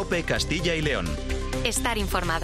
COPE Castilla y León. Estar informado.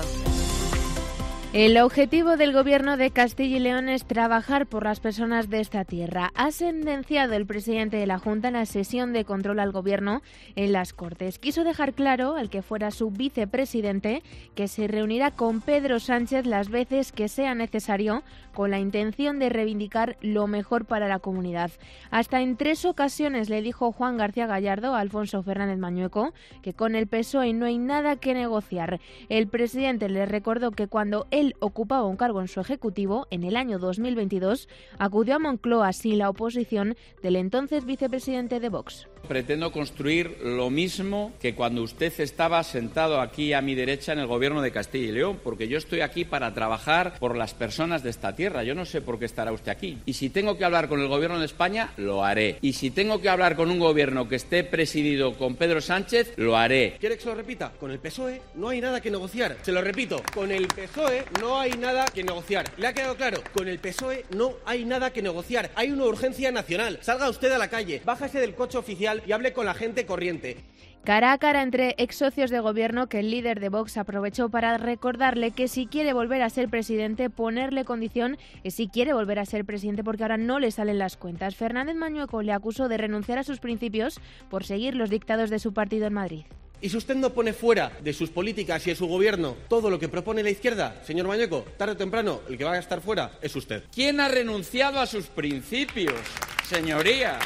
El objetivo del Gobierno de Castilla y León es trabajar por las personas de esta tierra. Ha sentenciado el presidente de la Junta en la sesión de control al Gobierno en las Cortes. Quiso dejar claro al que fuera su vicepresidente que se reunirá con Pedro Sánchez las veces que sea necesario con la intención de reivindicar lo mejor para la comunidad. Hasta en 3 ocasiones le dijo Juan García Gallardo a Alfonso Fernández Mañueco que con el PSOE no hay nada que negociar. El presidente le recordó que cuando él ocupaba un cargo en su ejecutivo, en el año 2022, acudió a Moncloa sin la oposición del entonces vicepresidente de Vox. Pretendo construir lo mismo que cuando usted estaba sentado aquí a mi derecha en el Gobierno de Castilla y León, porque yo estoy aquí para trabajar por las personas de esta tierra. Yo no sé por qué estará usted aquí. Y si tengo que hablar con el Gobierno de España, lo haré. Y si tengo que hablar con un gobierno que esté presidido con Pedro Sánchez, lo haré. ¿Quiere que se lo repita? Con el PSOE no hay nada que negociar. Se lo repito, con el PSOE no hay nada que negociar. ¿Le ha quedado claro? Con el PSOE no hay nada que negociar. Hay una urgencia nacional. Salga usted a la calle, bájese del coche oficial y hable con la gente corriente. Cara a cara entre ex socios de gobierno que el líder de Vox aprovechó para recordarle que si quiere volver a ser presidente, ponerle condición si quiere volver a ser presidente porque ahora no le salen las cuentas. Fernández Mañueco le acusó de renunciar a sus principios por seguir los dictados de su partido en Madrid. Y si usted no pone fuera de sus políticas y de su gobierno todo lo que propone la izquierda, señor Mañueco, tarde o temprano el que va a estar fuera es usted. ¿Quién ha renunciado a sus principios, señoría?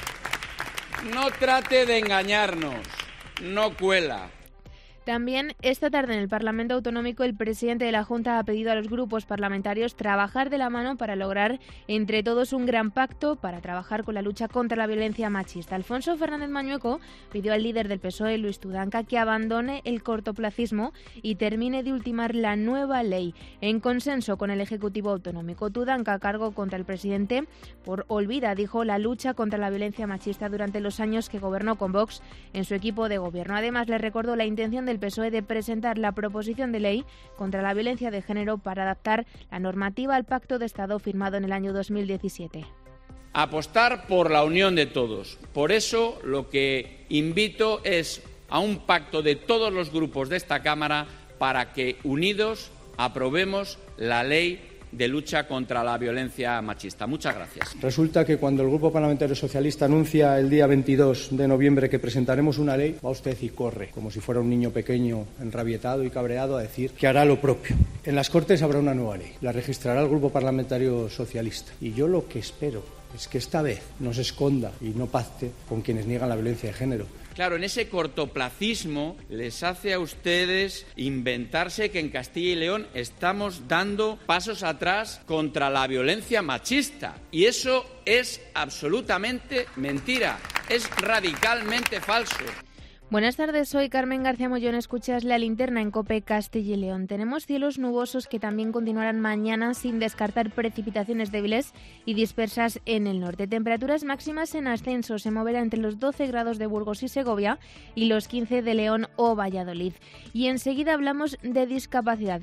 No trate de engañarnos, no cuela. También esta tarde en el Parlamento Autonómico el presidente de la Junta ha pedido a los grupos parlamentarios trabajar de la mano para lograr entre todos un gran pacto para trabajar con la lucha contra la violencia machista. Alfonso Fernández Mañueco pidió al líder del PSOE, Luis Tudanca, que abandone el cortoplacismo y termine de ultimar la nueva ley en consenso con el Ejecutivo Autonómico. Tudanca cargó contra el presidente por olvida, dijo, la lucha contra la violencia machista durante los años que gobernó con Vox en su equipo de gobierno. Además, le recordó la intención del PSOE de presentar la proposición de ley contra la violencia de género para adaptar la normativa al Pacto de Estado firmado en el año 2017. Apostar por la unión de todos. Por eso lo que invito es a un pacto de todos los grupos de esta Cámara para que unidos aprobemos la ley de lucha contra la violencia machista. Muchas gracias. Resulta que cuando el Grupo Parlamentario Socialista anuncia el día 22 de noviembre que presentaremos una ley, va usted y corre, como si fuera un niño pequeño enrabietado y cabreado, a decir que hará lo propio. En las Cortes habrá una nueva ley, la registrará el Grupo Parlamentario Socialista. Y yo lo que espero es que esta vez no se esconda y no pacte con quienes niegan la violencia de género. Claro, en ese cortoplacismo les hace a ustedes inventarse que en Castilla y León estamos dando pasos atrás contra la violencia machista. Y eso es absolutamente mentira, es radicalmente falso. Buenas tardes, soy Carmen García Mollón, escuchas La Linterna en COPE Castilla y León. Tenemos cielos nubosos que también continuarán mañana sin descartar precipitaciones débiles y dispersas en el norte. Temperaturas máximas en ascenso, se moverá entre los 12 grados de Burgos y Segovia y los 15 de León o Valladolid. Y enseguida hablamos de discapacidad,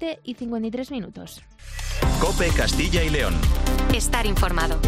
7:53. COPE Castilla y León. Estar informado.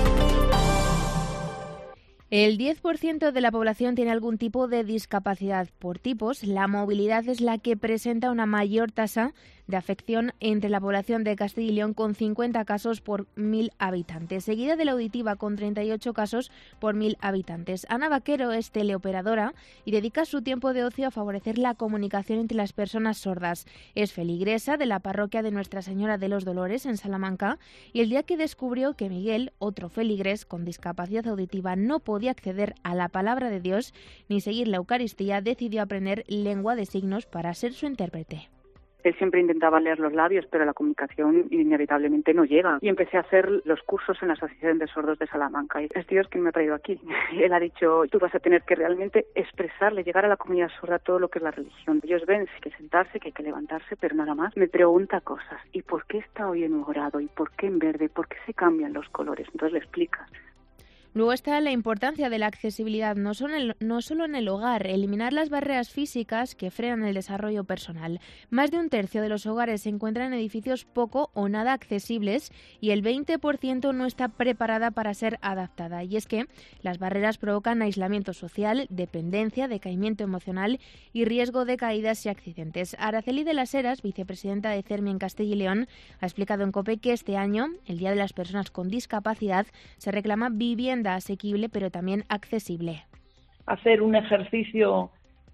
El 10% de la población tiene algún tipo de discapacidad. Por tipos, la movilidad es la que presenta una mayor tasa de afección entre la población de Castilla y León, con 50 casos por 1.000 habitantes, seguida de la auditiva con 38 casos por 1.000 habitantes. Ana Vaquero es teleoperadora y dedica su tiempo de ocio a favorecer la comunicación entre las personas sordas. Es feligresa de la parroquia de Nuestra Señora de los Dolores en Salamanca y el día que descubrió que Miguel, otro feligrés con discapacidad auditiva, no podía acceder a la palabra de Dios ni seguir la Eucaristía, decidió aprender lengua de signos para ser su intérprete. Él siempre intentaba leer los labios, pero la comunicación inevitablemente no llega. Y empecé a hacer los cursos en la Asociación de Sordos de Salamanca. Y es Dios quien me ha traído aquí. Él ha dicho, tú vas a tener que realmente expresarle, llegar a la comunidad sorda todo lo que es la religión. Ellos ven que sentarse, que hay que levantarse, pero nada más. Me pregunta cosas. ¿Y por qué está hoy en morado? ¿Y por qué en verde? ¿Por qué se cambian los colores? Entonces le explicas. Luego está la importancia de la accesibilidad, no solo en el hogar, eliminar las barreras físicas que frenan el desarrollo personal. Más de un tercio de los hogares se encuentran en edificios poco o nada accesibles y el 20% no está preparada para ser adaptada. Y es que las barreras provocan aislamiento social, dependencia, decaimiento emocional y riesgo de caídas y accidentes. Araceli de las Heras, vicepresidenta de CERMI en Castilla y León, ha explicado en COPE que este año, el Día de las Personas con Discapacidad, se reclama vivienda asequible pero también accesible. Hacer un ejercicio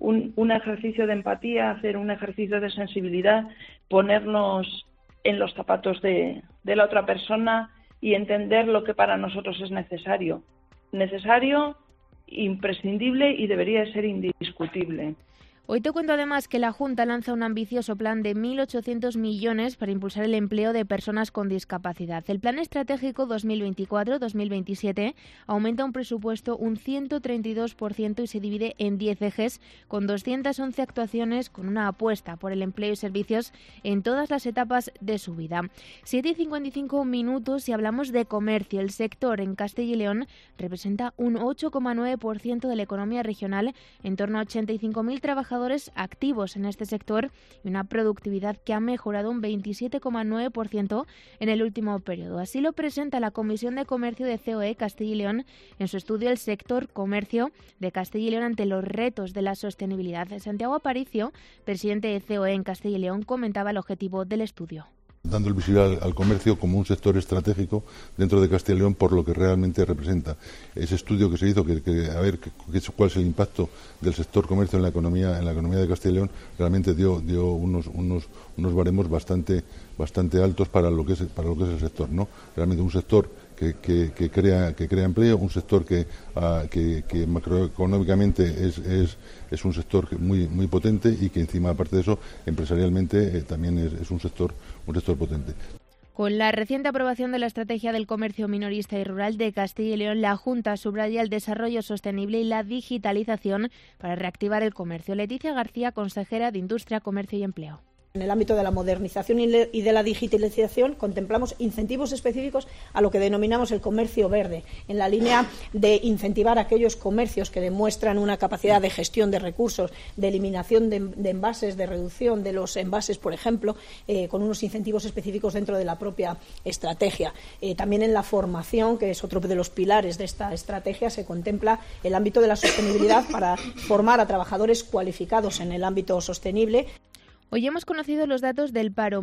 de empatía, hacer un ejercicio de sensibilidad, ponernos en los zapatos de la otra persona y entender lo que para nosotros es necesario, imprescindible y debería de ser indiscutible. Hoy te cuento además que la Junta lanza un ambicioso plan de 1.800 millones para impulsar el empleo de personas con discapacidad. El Plan Estratégico 2024-2027 aumenta un presupuesto un 132% y se divide en 10 ejes, con 211 actuaciones con una apuesta por el empleo y servicios en todas las etapas de su vida. 7:55 minutos y hablamos de comercio. El sector en Castilla y León representa un 8,9% de la economía regional, en torno a 85.000 trabajadores activos en este sector y una productividad que ha mejorado un 27,9% en el último periodo. Así lo presenta la Comisión de Comercio de COE Castilla y León en su estudio El sector comercio de Castilla y León ante los retos de la sostenibilidad. Santiago Aparicio, presidente de COE en Castilla y León, comentaba el objetivo del estudio. Dando el visibilidad al comercio como un sector estratégico dentro de Castilla y León por lo que realmente representa. Ese estudio que se hizo, a ver cuál es el impacto del sector comercio en la economía de Castilla y León, realmente dio unos baremos bastante altos para lo que es el sector, ¿no? Realmente un sector que crea empleo, un sector que macroeconómicamente es un sector muy potente y que encima, aparte de eso, empresarialmente también es un sector potente. Con la reciente aprobación de la Estrategia del Comercio Minorista y Rural de Castilla y León, la Junta subraya el desarrollo sostenible y la digitalización para reactivar el comercio. Leticia García, consejera de Industria, Comercio y Empleo. En el ámbito de la modernización y de la digitalización contemplamos incentivos específicos a lo que denominamos el comercio verde, en la línea de incentivar aquellos comercios que demuestran una capacidad de gestión de recursos, de eliminación de envases, de reducción de los envases, por ejemplo, con unos incentivos específicos dentro de la propia estrategia. También en la formación, que es otro de los pilares de esta estrategia, se contempla el ámbito de la sostenibilidad para formar a trabajadores cualificados en el ámbito sostenible. Hoy hemos conocido los datos del paro.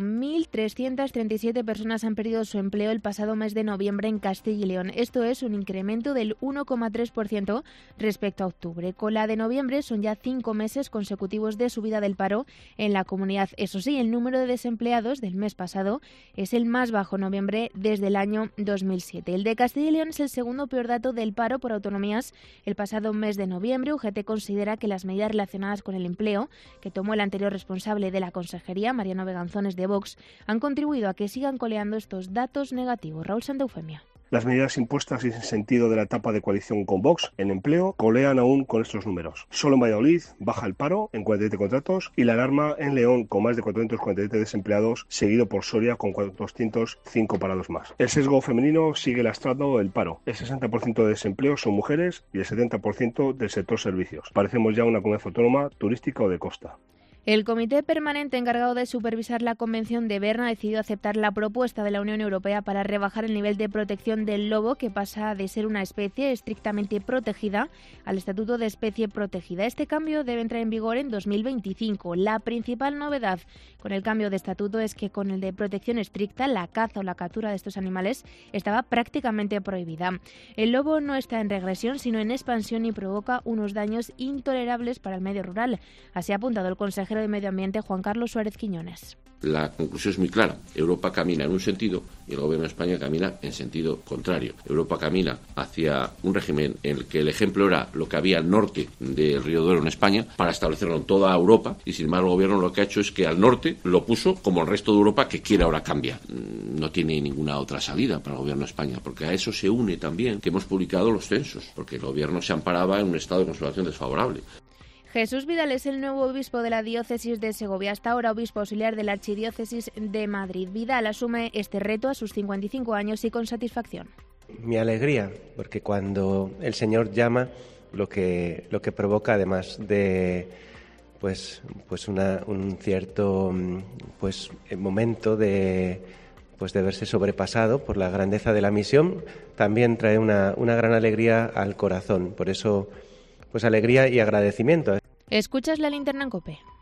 1.337 personas han perdido su empleo el pasado mes de noviembre en Castilla y León. Esto es un incremento del 1,3% respecto a octubre. Con la de noviembre son ya 5 meses consecutivos de subida del paro en la comunidad. Eso sí, el número de desempleados del mes pasado es el más bajo en noviembre desde el año 2007. El de Castilla y León es el segundo peor dato del paro por autonomías el pasado mes de noviembre. UGT considera que las medidas relacionadas con el empleo que tomó el anterior responsable de la Consejería, Mariano Beganzones de Vox, han contribuido a que sigan coleando estos datos negativos. Raúl Santaufemia. Las medidas impuestas y en sentido de la etapa de coalición con Vox en empleo colean aún con estos números. Solo en Valladolid baja el paro en 47 contratos y la alarma en León con más de 447 desempleados, seguido por Soria con 405 parados más. El sesgo femenino sigue lastrando el paro. El 60% de desempleo son mujeres y el 70% del sector servicios. Parecemos ya una comunidad autónoma turística o de costa. El Comité Permanente encargado de supervisar la Convención de Berna ha decidido aceptar la propuesta de la Unión Europea para rebajar el nivel de protección del lobo, que pasa de ser una especie estrictamente protegida al estatuto de especie protegida. Este cambio debe entrar en vigor en 2025. La principal novedad con el cambio de estatuto es que con el de protección estricta, la caza o la captura de estos animales estaba prácticamente prohibida. El lobo no está en regresión, sino en expansión y provoca unos daños intolerables para el medio rural. Así ha apuntado el consejero de Medio Ambiente, Juan Carlos Suárez Quiñones. La conclusión es muy clara. Europa camina en un sentido y el Gobierno de España camina en sentido contrario. Europa camina hacia un régimen en el que el ejemplo era lo que había al norte del Río Duero en España para establecerlo en toda Europa, y sin embargo el Gobierno lo que ha hecho es que al norte lo puso como el resto de Europa, que quiere ahora cambiar. No tiene ninguna otra salida para el Gobierno de España, porque a eso se une también que hemos publicado los censos, porque el Gobierno se amparaba en un estado de conservación desfavorable. Jesús Vidal es el nuevo obispo de la diócesis de Segovia, hasta ahora obispo auxiliar de la archidiócesis de Madrid. Vidal asume este reto a sus 55 años y con satisfacción. Mi alegría, porque cuando el Señor llama, lo que provoca, además de un cierto momento de verse sobrepasado por la grandeza de la misión, también trae una gran alegría al corazón. Por eso, alegría y agradecimiento. ¿Escuchas la linterna en COPE?